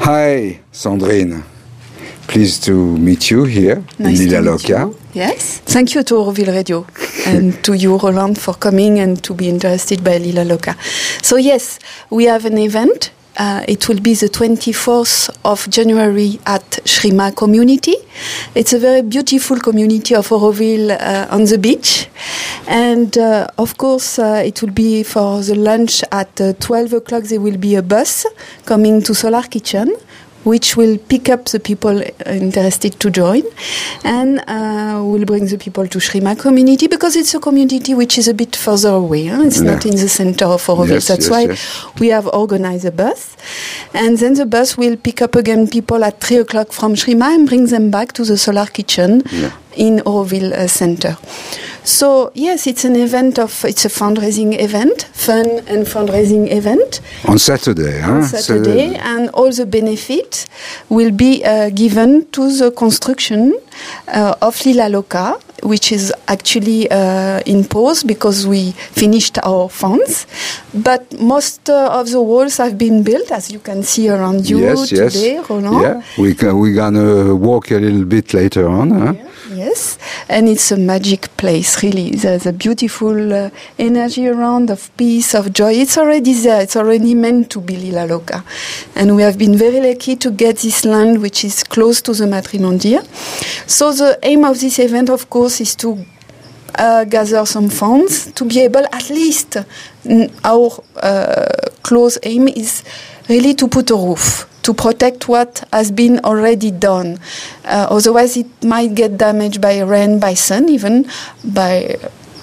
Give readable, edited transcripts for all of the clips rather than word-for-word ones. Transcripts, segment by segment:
Hi, Sandrine. Pleased to meet you here nice in Lila Loca. Yes. Thank you to Euroville Radio and to you, Roland, for coming and to be interested by Lila Loca. So yes, we have an event. It will be the 24th of January at Shrima Community. It's a very beautiful community of Auroville on the beach. And of course, it will be for the lunch at 12 o'clock. There will be a bus coming to Solar Kitchen, which will pick up the people interested to join, and will bring the people to Shrima Community, because it's a community which is a bit further away. It's not in the center of Auroville. Yes, That's why we have organized a bus. And then the bus will pick up again people at 3 o'clock from Shrima and bring them back to the Solar Kitchen in Auroville Center. So yes, it's an event it's a fundraising event, fun and fundraising event. On Saturday, On Saturday, and all the benefit will be given to the construction of Lila Loca, which is actually in pause because we finished our funds. But most of the walls have been built, as you can see around you today, Roland. Yeah, we're going to walk a little bit later on. Huh? Yes, and it's a magic place, really. There's a beautiful energy around of peace, of joy. It's already there. It's already meant to be Lila Loca. And we have been very lucky to get this land, which is close to the Matrimondia. So the aim of this event, of course, is to gather some funds to be able, at least our close aim is really to put a roof, to protect what has been already done. Otherwise, it might get damaged by rain, by sun, even by,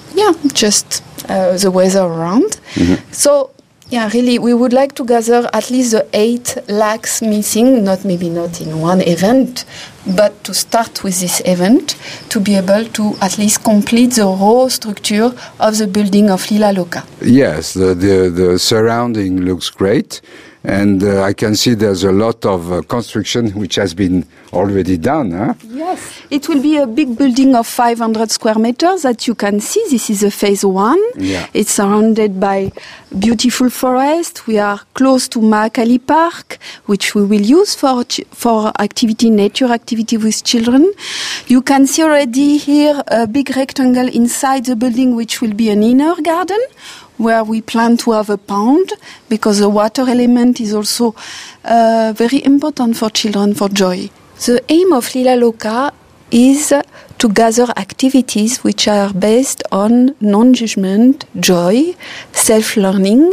just the weather around. Mm-hmm. So, really, we would like to gather at least the 8 lakhs missing, maybe not in one event, but to start with this event, to be able to at least complete the whole structure of the building of Lila Loca. Yes, the surrounding looks great. And I can see there's a lot of construction which has been already done. Huh? Yes, it will be a big building of 500 square meters that you can see. This is a phase 1. Yeah. It's surrounded by beautiful forest. We are close to Mahakali Park, which we will use for activity, nature activity with children. You can see already here a big rectangle inside the building, which will be an inner garden, where we plan to have a pond, because the water element is also very important for children, for joy. The aim of Lila Loca is to gather activities which are based on non-judgment, joy, self-learning.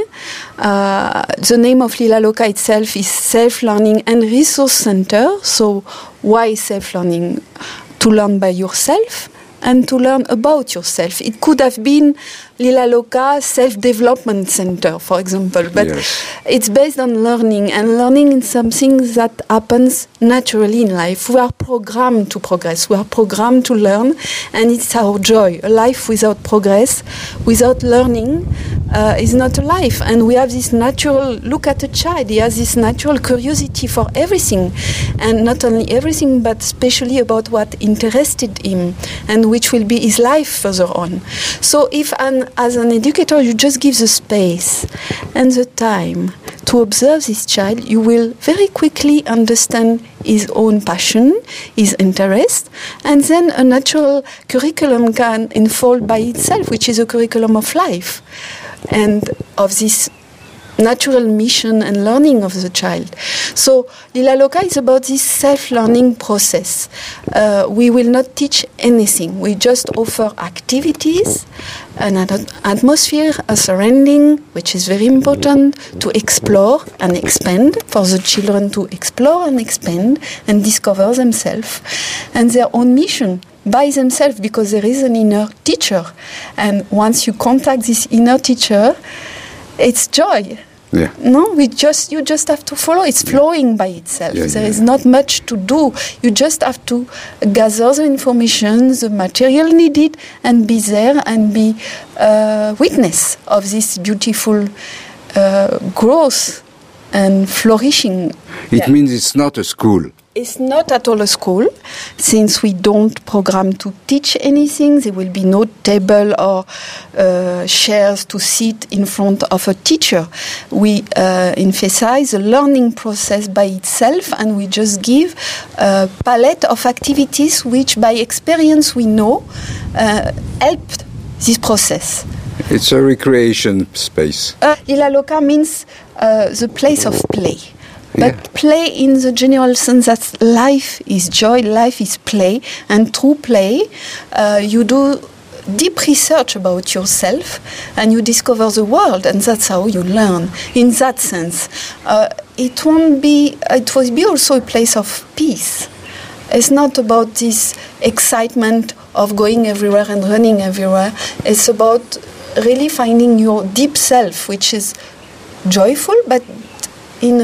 The name of Lila Loca itself is Self-Learning and Resource Center. So why self-learning? To learn by yourself and to learn about yourself. It could have been Lila Loca Self-Development Center, for example, but it's based on learning, and learning is something that happens naturally in life. We are programmed to progress, we are programmed to learn, and it's our joy. A life without progress, without learning, is not a life. And we have this natural, look at a child, he has this natural curiosity for everything, and not only everything, but especially about what interested him, and which will be his life further on. So if as an educator you just give the space and the time to observe this child, you will very quickly understand his own passion, his interest, and then a natural curriculum can unfold by itself, which is a curriculum of life and of this natural mission and learning of the child. So Lila Loca is about this self-learning process. We will not teach anything. We just offer activities, an atmosphere, a surrounding, which is very important to explore and expand, for the children to explore and expand and discover themselves and their own mission by themselves, because there is an inner teacher. And once you contact this inner teacher, it's joy. Yeah. No, you just have to follow. It's flowing by itself. There is not much to do. You just have to gather the information, the material needed, and be there and be witness of this beautiful growth and flourishing. It means it's not a school. It's not at all a school, since we don't program to teach anything. There will be no table or chairs to sit in front of a teacher. We emphasize the learning process by itself, and we just give a palette of activities which, by experience, we know help this process. It's a recreation space. Lila Loca means the place of play. But Yeah. play in the general sense that life is joy, life is play, and through play, you do deep research about yourself and you discover the world, and that's how you learn. In that sense, it will be also a place of peace. It's not about this excitement of going everywhere and running everywhere. It's about really finding your deep self, which is joyful, but in a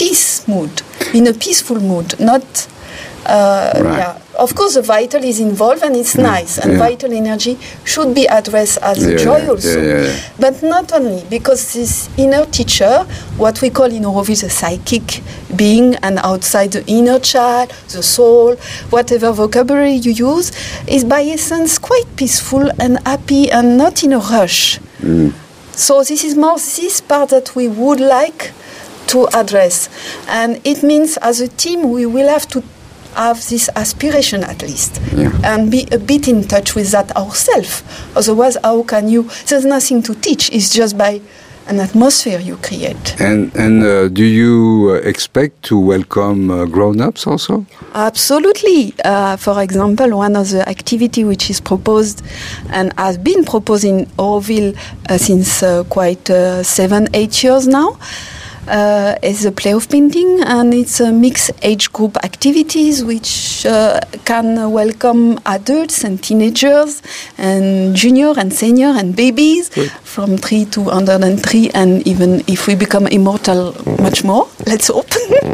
peaceful mood, not Right. yeah. Of course, the vital is involved, and it's nice, and vital energy should be addressed as joy also. But not only, because this inner teacher, what we call in Auroville the psychic being, and outside the inner child, the soul, whatever vocabulary you use, is by essence quite peaceful and happy and not in a rush. So this is more this part that we would like to address. And it means as a team we will have to have this aspiration at least, and be a bit in touch with that ourselves. Otherwise, how can you? There's nothing to teach. It's just by an atmosphere you create. And do you expect to welcome grown-ups also? Absolutely. For example, one of the activity which is proposed and has been proposed in Auroville since quite 7-8 years now, is a play of painting, and it's a mixed age group activities which can welcome adults and teenagers and junior and senior and babies from 3 to 103, and even if we become immortal, much more. Let's hope.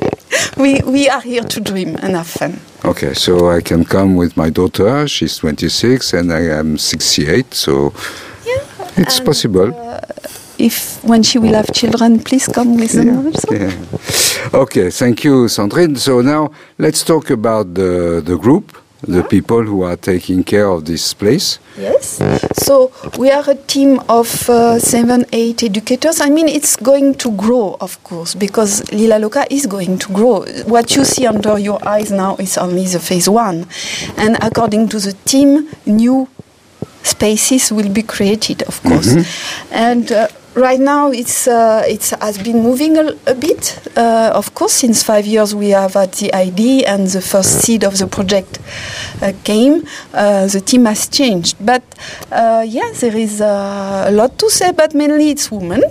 we are here to dream and have fun. Okay, so I can come with my daughter. She's 26 and I am 68, so it's possible. If when she will have children, please come with them also. Yeah. Okay, thank you, Sandrine. So now let's talk about the group, the people who are taking care of this place. Yes. So we are a team of 7-8 educators. I mean, it's going to grow, of course, because Lila Loca is going to grow. What you see under your eyes now is only the phase 1. And according to the team, new spaces will be created, of course. And right now, it has been moving a bit. Of course, since 5 years we have had the idea and the first seed of the project came. The team has changed, but there is a lot to say. But mainly, it's women.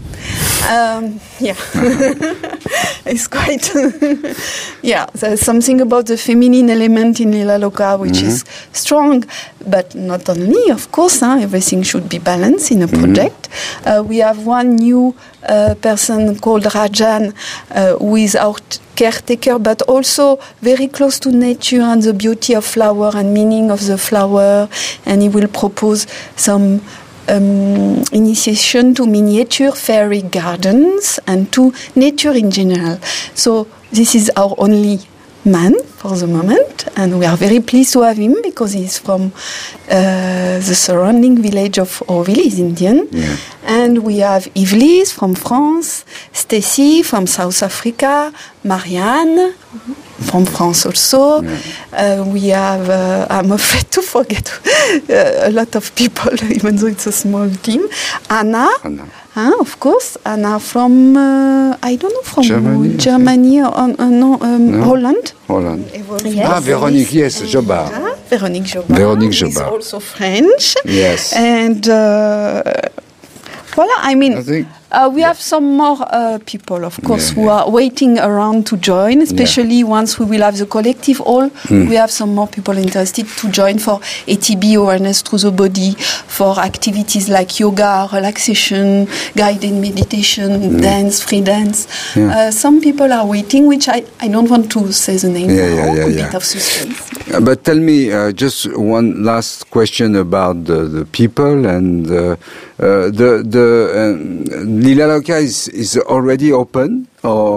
It's quite there's something about the feminine element in Lila Loca which is strong, but not only, of course, everything should be balanced in a project. We have one new person called Rajan, who is our caretaker, but also very close to nature and the beauty of flower and meaning of the flower, and he will propose some initiation to miniature fairy gardens and to nature in general. So this is our only man for the moment, and we are very pleased to have him because he's from the surrounding village of Auroville, he's Indian. And we have Yvelise from France, Stacy from South Africa, Marianne from France also. We have, I'm afraid to forget a lot of people, even though it's a small team. Anna. Of course, Anna from, I don't know, from Germany or Holland. Yes. Véronique, yes, Jobard. Véronique Jobard. Véronique Jobard. Is also French. Yes. And voilà, I mean, we have some more people, of course, who are waiting around to join, especially once we will have the collective hall. We have some more people interested to join for ATB, awareness through the body, for activities like yoga, relaxation, guided meditation, dance, free dance. Some people are waiting, which I don't want to say the name now, a bit of suspense. But tell me, just one last question about the people and Lila Loca is already open, or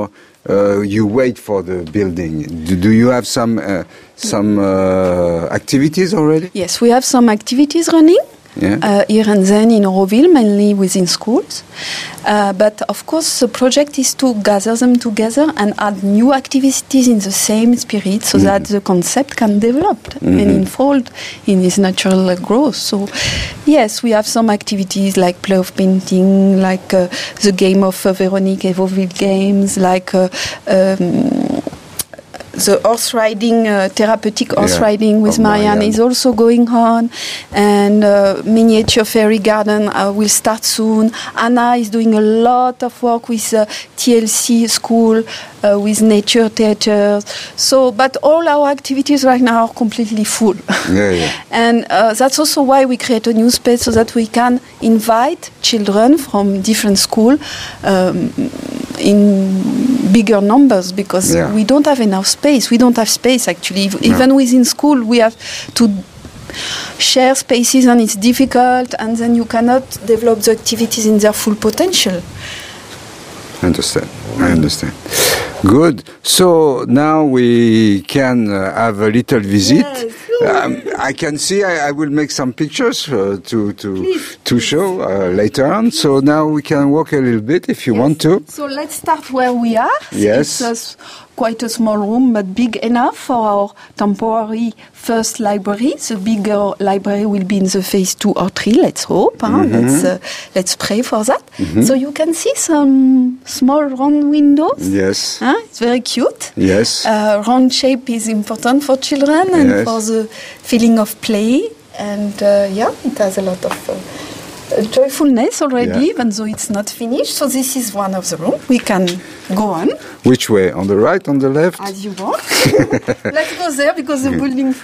you wait for the building? Do you have some activities already? Yes, we have some activities running. Yeah. Here and then in Auroville, mainly within schools. But of course, the project is to gather them together and add new activities in the same spirit so that the concept can develop and unfold in its natural growth. So, yes, we have some activities like play of painting, like the game of Veronique Evoville games, like the horse riding, therapeutic horse riding with Marianne is also going on, and miniature fairy garden will start soon. Anna is doing a lot of work with TLC school, with nature theaters. So, but all our activities right now are completely full. And that's also why we create a new space so that we can invite children from different schools in bigger numbers, because we don't have enough space. We don't have space, actually. Even within school, we have to share spaces, and it's difficult, and then you cannot develop the activities in their full potential. I understand. Good. So now we can have a little visit. Yes. I can see. I will make some pictures to show later on. So now we can walk a little bit if you want to. So let's start where we are. Yes. It's quite a small room, but big enough for our temporary first library. The bigger library will be in the phase 2 or 3, let's hope. Let's pray for that. So you can see some small round windows. Yes. It's very cute. Yes. Round shape is important for children and for the feeling of play. And it has a lot of joyfulness already, even though it's not finished. So this is one of the rooms. We can go on. Which way? On the right, on the left? As you want. Let's go there because the building...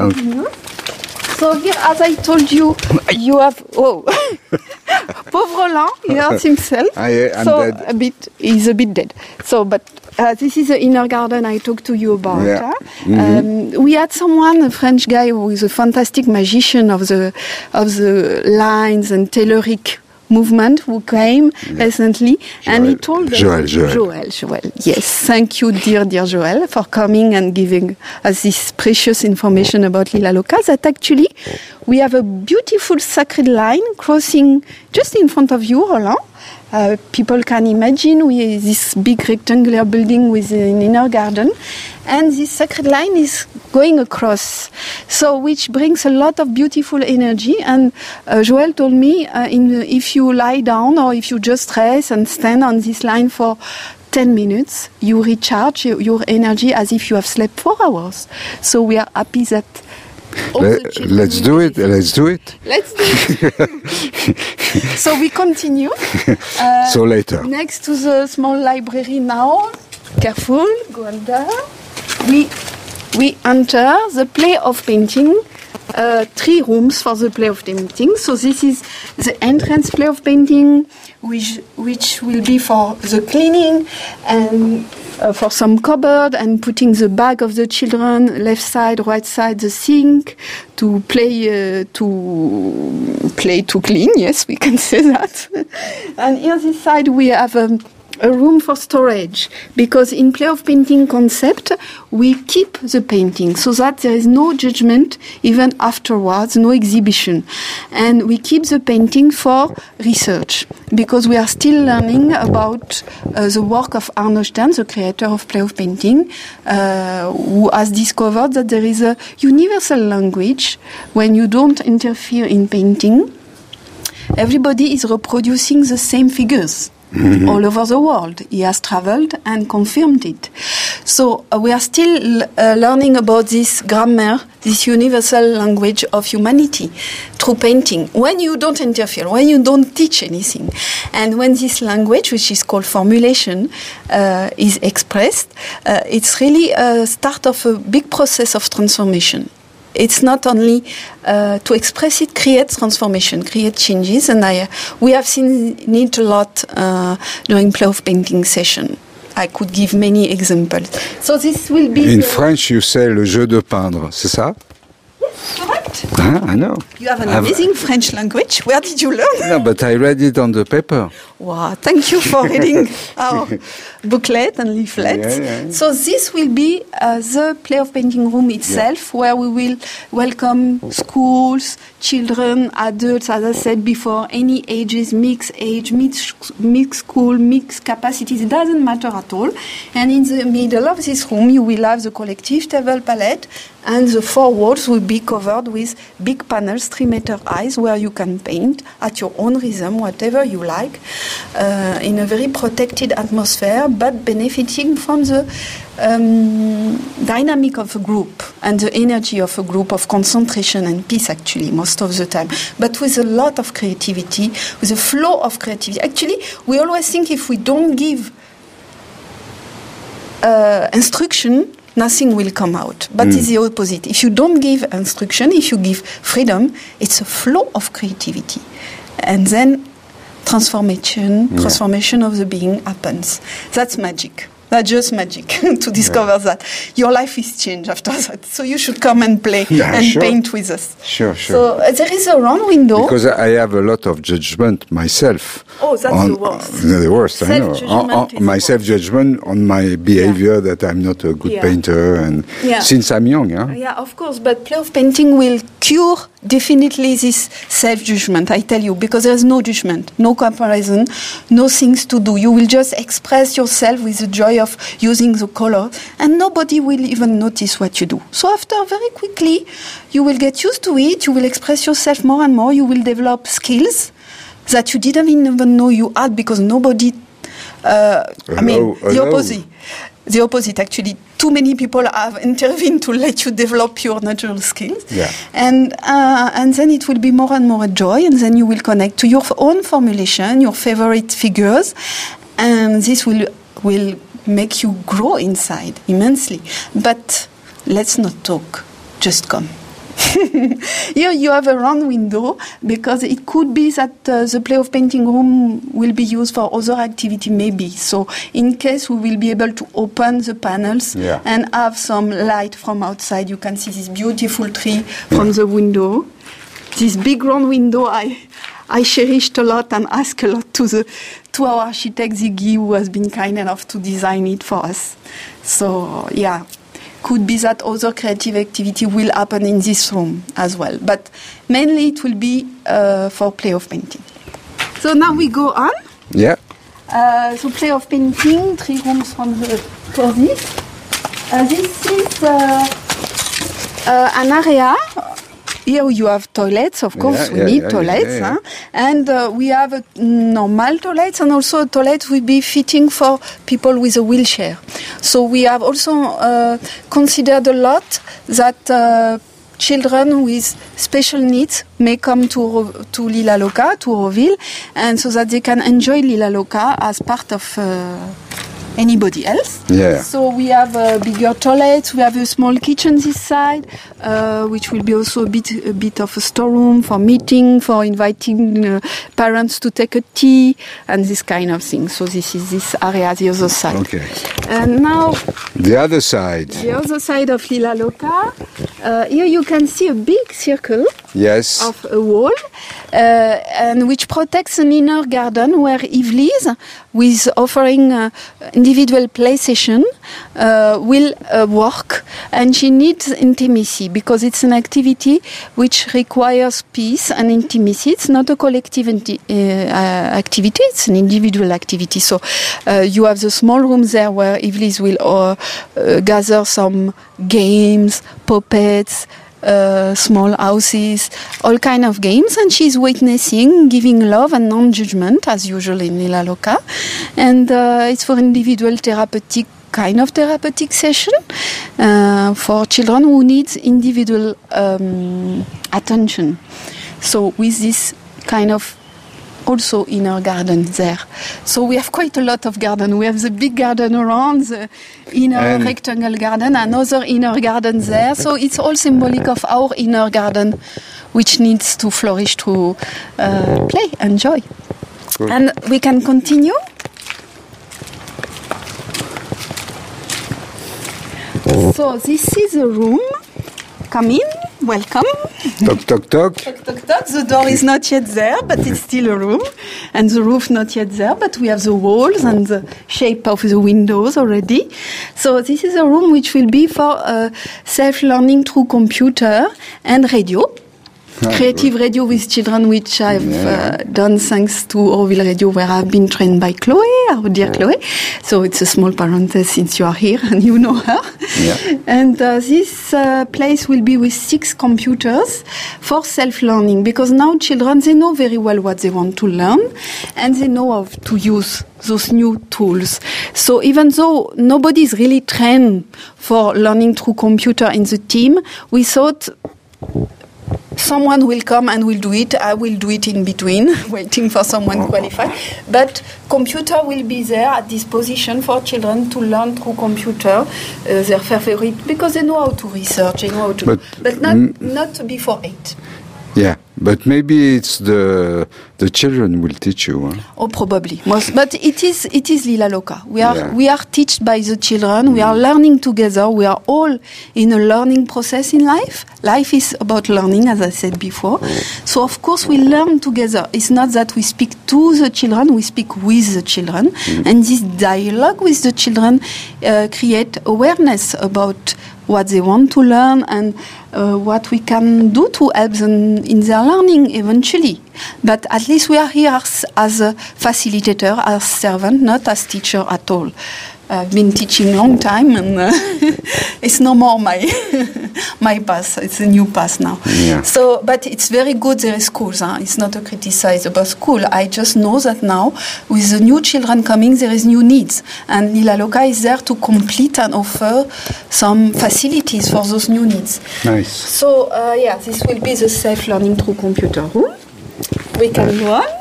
So here, as I told you, you have... Oh! Pauvre Roland, he hurts himself. I'm dead. He's a bit dead. So, but this is the inner garden I talked to you about. We had someone, a French guy who is a fantastic magician of the lines and telluric movement, who came recently, and he told Joël. Yes, thank you, dear Joël, for coming and giving us this precious information about Lilla Loca. That actually we have a beautiful sacred line crossing just in front of you, Roland. People can imagine this big rectangular building with an inner garden, and this sacred line is going across, so which brings a lot of beautiful energy. And Joël told me if you lie down or if you just rest and stand on this line for 10 minutes, you recharge your energy as if you have slept 4 hours. So we are happy that Let's do it. So we continue. So later. Next to the small library now, careful, go under. We enter the play of painting. 3 rooms for the play of painting. So this is the entrance play of painting, which will be for the cleaning and for some cupboard and putting the bag of the children left side, right side, the sink to play to clean. Yes, we can say that. And here this side we have a room for storage, because in play of painting concept we keep the painting so that there is no judgment even afterwards, no exhibition, and we keep the painting for research, because we are still learning about the work of Arno Stern, the creator of play of painting, who has discovered that there is a universal language when you don't interfere in painting. Everybody is reproducing the same figures all over the world. He has traveled and confirmed it. So we are still learning about this grammar, this universal language of humanity through painting. When you don't interfere, when you don't teach anything, and when this language, which is called formulation, is expressed, it's really a start of a big process of transformation. It's not only to express it, create transformation, create changes, and we have seen it a lot during play of painting session. I could give many examples. So this will be... In French, you say le jeu de peindre, c'est ça? Yes, correct. I know. You have an amazing French language. Where did you learn? No, but I read it on the paper. Wow, thank you for reading our booklet and leaflet. Yeah. So this will be the Play of Painting room itself, where we will welcome schools, children, adults, as I said before, any ages, mixed age, mixed school, mixed capacities, it doesn't matter at all. And in the middle of this room, you will have the collective table palette, and the four walls will be covered with big panels, 3 meter high, where you can paint at your own rhythm, whatever you like, in a very protected atmosphere, but benefiting from the dynamic of a group and the energy of a group, of concentration and peace, actually, most of the time, but with a lot of creativity, with a flow of creativity. Actually, we always think if we don't give instruction, nothing will come out. But it's the opposite. If you don't give instruction, if you give freedom, it's a flow of creativity. And then transformation of the being happens. That's magic. That's just magic to discover that. Your life is changed after that. So you should come and play and paint with us. Sure. So there is a round window. Because I have a lot of judgment myself. Oh, that's the worst. The worst, I know. My self-judgment on my behavior that I'm not a good painter, and since I'm young. Yeah, of course. But Play of Painting will cure definitely this self-judgment, I tell you, because there's no judgment, no comparison, no things to do. You will just express yourself with the joy of using the color, and nobody will even notice what you do. So after, very quickly, you will get used to it, you will express yourself more and more, you will develop skills that you didn't even know you had, because nobody, the opposite. The opposite, actually. Too many people have intervened to let you develop your natural skills. Yeah. And then it will be more and more a joy, and then you will connect to your own formulation, your favorite figures, and this will make you grow inside immensely. But let's not talk, just come. Here you have a round window, because it could be that the Play of Painting room will be used for other activity, maybe. So in case we will be able to open the panels and have some light from outside, you can see this beautiful tree from the window. This big round window I cherished a lot and asked a lot to our architect Ziggy, who has been kind enough to design it for us. So could be that other creative activity will happen in this room as well. But mainly it will be for Play of Painting. So now we go on. Yeah. So Play of Painting, 3 rooms for this. This is an area. Here you have toilets, of course, we need toilets. Huh? And we have normal toilets, and also a toilet will be fitting for people with a wheelchair. So we have also considered a lot that children with special needs may come to Lila Loca, to Roville, and so that they can enjoy Lila Loca as part of anybody else. Yeah. So we have a bigger toilet, we have a small kitchen this side, which will be also a bit of a storeroom for meeting, for inviting parents to take a tea, and this kind of thing. So this is this area, the other side. Okay. And now the other side. The other side of Lila Loca. Here you can see a big circle. Yes. Of a wall, and which protects an inner garden where Yvelise, with offering individual play session, will work, and she needs intimacy because it's an activity which requires peace and intimacy. It's not a collective activity, it's an individual activity. So you have the small room there where Yvelise will gather some games, puppets, small houses, all kind of games, and she's witnessing, giving love and non-judgment as usual in Lila Loca, and it's for individual therapeutic session for children who need individual attention. So with this kind of also inner garden there. So we have quite a lot of garden. We have the big garden around, the inner rectangle garden, another inner garden there. So it's all symbolic of our inner garden, which needs to flourish, to play, enjoy. Cool. And we can continue. So this is a room. Come in. welcome. Toc, toc, toc. Toc, toc, toc. The door is not yet there, but it's still a room. And the roof not yet there, but we have the walls and the shape of the windows already. So this is a room which will be for self-learning through computer and radio. Creative radio with children, which I've done thanks to Auroville Radio, where I've been trained by Chloe, our dear Chloe. So it's a small parenthesis since you are here and you know her. Yeah. And this place will be with 6 computers for self-learning, because now children, they know very well what they want to learn and they know how to use those new tools. So even though nobody is really trained for learning through computer in the team, we thought someone will come and will do it. I will do it in between, waiting for someone qualified. But computer will be there at disposition for children to learn through computer their favorite, because they know how to research, they know how to, but not before 8. Yeah, but maybe it's the children will teach you. Huh? Oh, probably. But it is Lila Loca. We are taught by the children. We are learning together. We are all in a learning process in life. Life is about learning, as I said before. So of course we learn together. It's not that we speak to the children; we speak with the children, and this dialogue with the children create awareness about what they want to learn and what we can do to help them in their learning eventually. But at least we are here as a facilitator, as servant, not as teacher at all. I've been teaching a long time, and it's no more my path. It's a new path now. Yeah. So, but it's very good there is schools. Huh? It's not a criticize about school. I just know that now, with the new children coming, there is new needs. And Lila Loca is there to complete and offer some facilities for those new needs. Nice. So, this will be the self-learning through computer room. We can go on.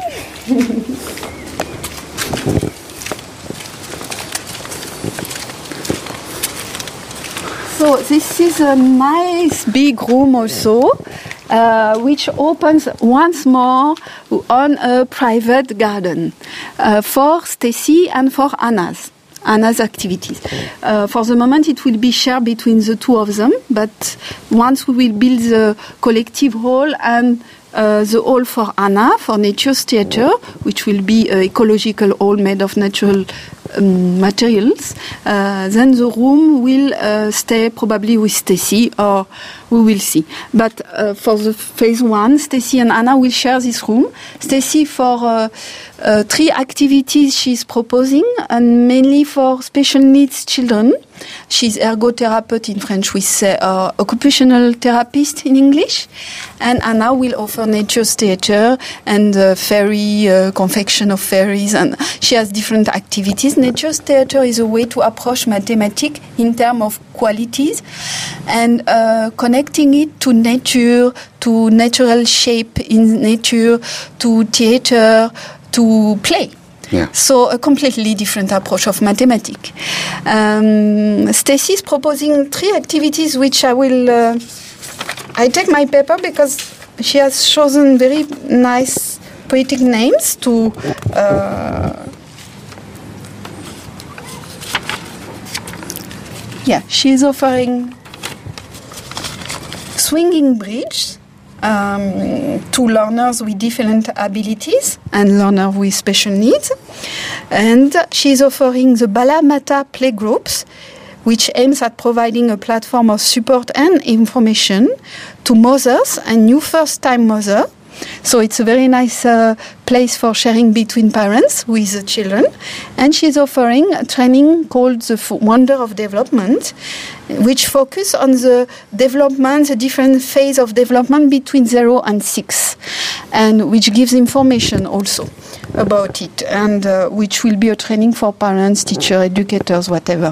So this is a nice big room also, which opens once more on a private garden for Stacy and for Anna's activities. For the moment, it will be shared between the two of them, but once we will build the collective hall and the hall for Anna, for Nature's Theatre, which will be an ecological hall made of natural materials, then the room will stay probably with Stacy, or we will see. But for the phase 1, Stacy and Anna will share this room. Stacy for 3 activities she's proposing, and mainly for special needs children. She's ergotherapist in French, we say occupational therapist in English. And Anna will offer Nature's Theatre and fairy confection of fairies, and she has different activities. Nature's Theatre is a way to approach mathematics in terms of qualities and connecting it to nature, to natural shape in nature, to theatre, to play. Yeah. So a completely different approach of mathematics. Stacy is proposing 3 activities, which I will... I take my paper because she has chosen very nice poetic names to... she is offering swinging bridge to learners with different abilities and learners with special needs. And she's offering the Balamata playgroups, which aims at providing a platform of support and information to mothers and new first-time mothers. So it's a very nice place for sharing between parents with the children. And she's offering a training called the Wonder of Development, which focus on the development, the different phase of development between 0 and 6, and which gives information also about it, and which will be a training for parents, teachers, educators, whatever.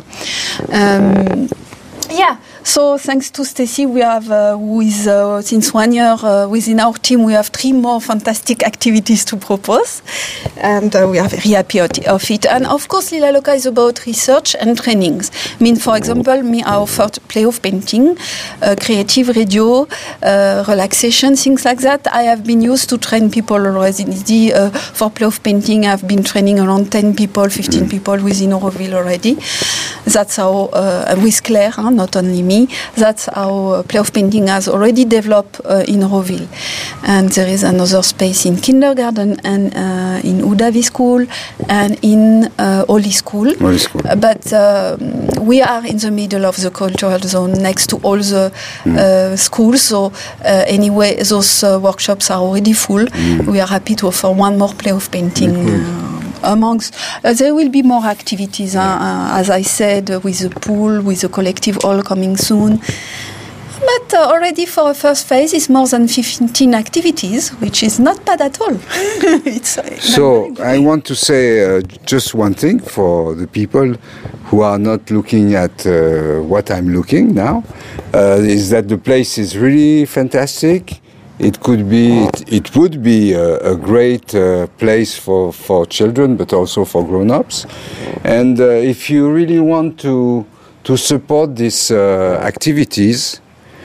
So thanks to Stacy, we have, since 1 year within our team, we have 3 more fantastic activities to propose, and we are very happy of it. And of course, Lila Loca is about research and trainings. For example, I offered play of painting, creative radio, relaxation, things like that. I have been used to train people already. For play of painting, I've been training around 10 people, 15 people within Auroville already. That's how, with Claire, not only me. Academy. That's how playoff painting has already developed in Auroville. And there is another space in kindergarten and in Udavi School and in Oli School. But we are in the middle of the cultural zone next to all the schools. So anyway, those workshops are already full. We are happy to offer one more playoff painting amongst. There will be more activities, as I said, with the pool, with the collective hall coming soon. But already for a first phase, it's more than 15 activities, which is not bad at all. So I want to say just one thing for the people who are not looking at what I'm looking now, is that the place is really fantastic. It would be a great place for children, but also for grown-ups. And if you really want to support these activities,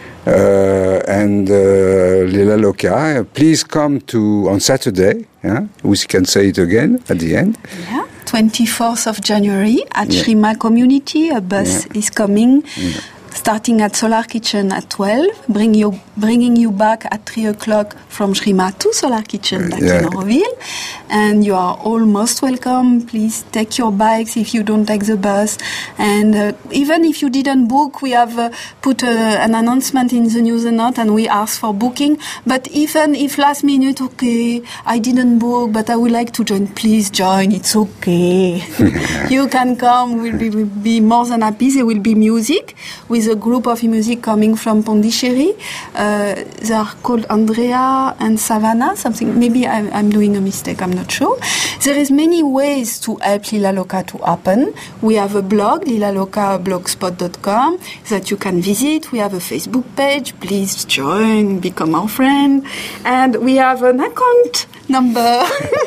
and Lila Loca, please come on Saturday. We can say it again at the end. 24th of January at Shrima Community. A bus is coming, starting at Solar Kitchen at 12, bringing you back at 3 o'clock from Shrima to Solar Kitchen back in Auroville. And you are all most welcome. Please take your bikes if you don't take the bus. And even if you didn't book, we have put an announcement in the news and note, and we ask for booking. But even if last minute, okay, I didn't book, but I would like to join, please join. It's okay. You can come. We'll be more than happy. There will be music with a group of music coming from Pondichéry. They are called Andrea and Savannah, something. Maybe I'm doing a mistake, I'm not sure. There is many ways to help Lila Loca to happen. We have a blog, lilalocablogspot.com, that you can visit. We have a Facebook page. Please join, become our friend. And we have an account number.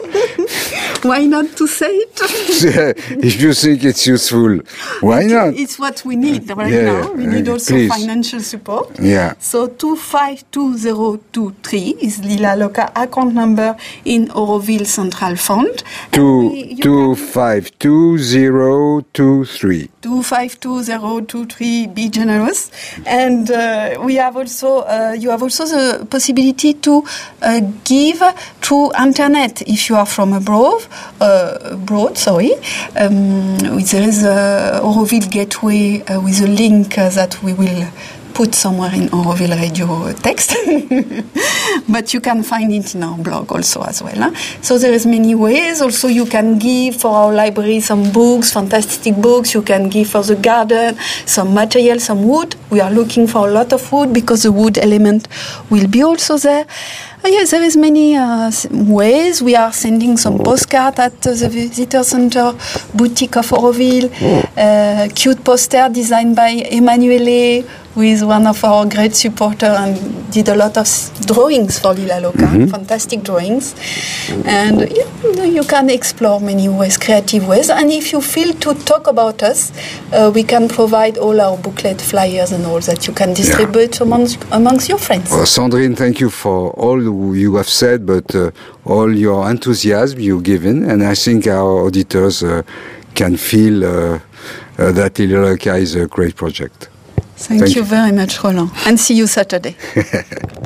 Why not to say it? If you think it's useful, why not? It's what we need right now. We need also financial support. So 252023 is Lila Loca account number in Auroville Central Fund. 252023. 252023. Be generous. And we have also you have also the possibility to give through internet if you are from abroad. There is a Auroville Gateway with a link that we will put somewhere in Auroville Radio text. But you can find it in our blog also as well. So there is many ways. Also you can give for our library some books, fantastic books. You can give for the garden some material, some wood. We are looking for a lot of wood because the wood element will be also there. Yes, there is many ways. We are sending some postcards at the Visitor Center Boutique of Auroville. Cute poster designed by Emanuele, who is one of our great supporters and did a lot of drawings for Lila Loca, fantastic drawings. And you can explore many ways, creative ways. And if you feel to talk about us, we can provide all our booklet, flyers and all that you can distribute amongst your friends. Well, Sandrine, thank you for all you have said, but all your enthusiasm you've given. And I think our auditors can feel that Lila Loca is a great project. Thank you very much, Roland. And see you Saturday.